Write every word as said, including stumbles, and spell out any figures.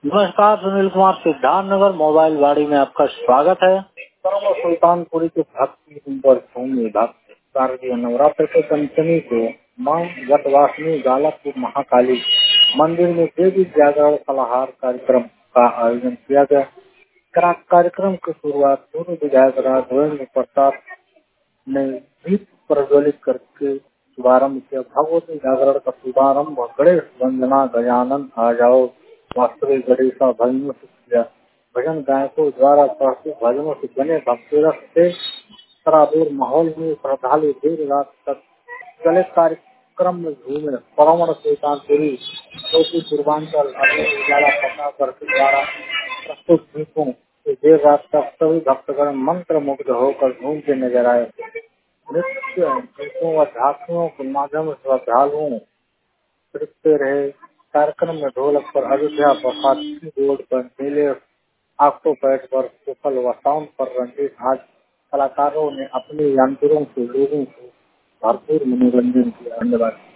नमस्कार, सुनील कुमार सिद्धार्थ नगर मोबाइल वाड़ी में आपका स्वागत है। परम सुल्तानपुरी के भक्ति पर भूमि भक्त शारदीय नवरात्र के पंचमी को मां वटवासिनी गालापुर महाकाली मंदिर में देवी जागरण फलाहार कार्यक्रम का आयोजन किया गया। करा- कार्यक्रम की शुरुआत पूर्व विधायक राघवेंद्र प्रताप ने दीप प्रज्वलित करके शुभारम्भ किया। भगवती जागरण का शुभारम्भ गणेश वंदना गजानन आ जाओ वास्तविक गणेशा भजनों से किया। भजन गायकों द्वारा प्रस्तुत भजनों से बने भक्ति रस से सराबोर माहौल में श्रद्धालु देर रात तक चले कार्यक्रम में झूमे। परमण सुल्तानपुरी चौथी पूर्वांचल अरविंद उजाला प्रताप के द्वारा प्रस्तुत गीतों से देर रात तक सभी भक्तगण मंत्र मुग्ध होकर झूमते नजर आए। नृत्य गीतों व झांकियों के माध्यम से श्रद्धालुओं तृप्त रहे। कार्यक्रम में ढोलक पर अयोध्या बसाती रोड पर नीले ऑक्टोपैड पर कुफल व साउंड पर रंजीत आज कलाकारों ने अपने यंत्रों से लोगों को भरपूर मनोरंजन किया। धन्यवाद।